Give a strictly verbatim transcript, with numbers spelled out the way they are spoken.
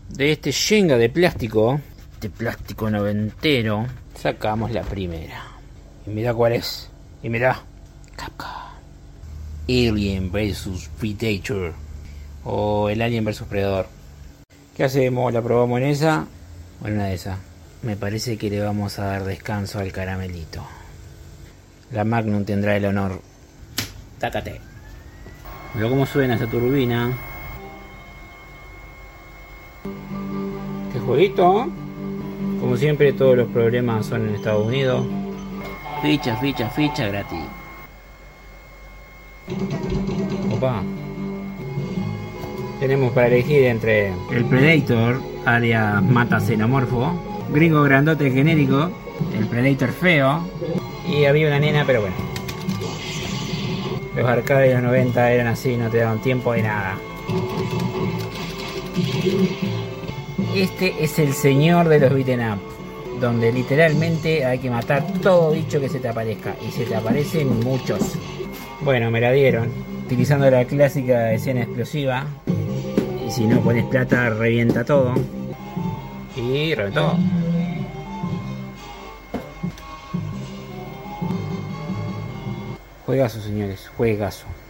De este Jenga de plástico, de plástico noventero, sacamos la primera. Y mirá cuál es. Y mirá. Capcom. Alien versus. Predator. O el Alien versus. Predador. ¿Qué hacemos? ¿La probamos en esa? O en una de esas. Me parece que le vamos a dar descanso al caramelito. La Magnum tendrá el honor. Tácate. Pero cómo suena esa turbina. Qué jueguito. Como siempre, todos los problemas son en Estados Unidos. Ficha, ficha, ficha gratis. Opa. Tenemos para elegir entre el Predator, área mata xenomorfo, gringo grandote genérico, el Predator feo, y había una nena, pero bueno. Los arcades de los noventa eran así, no te daban tiempo de nada. Este es el señor de los beat'em up, donde literalmente hay que matar todo bicho que se te aparezca, y se te aparecen muchos. Bueno, me la dieron, utilizando la clásica escena explosiva, y si no pones plata revienta todo, y reventó. Juegazo, señores, juegazo.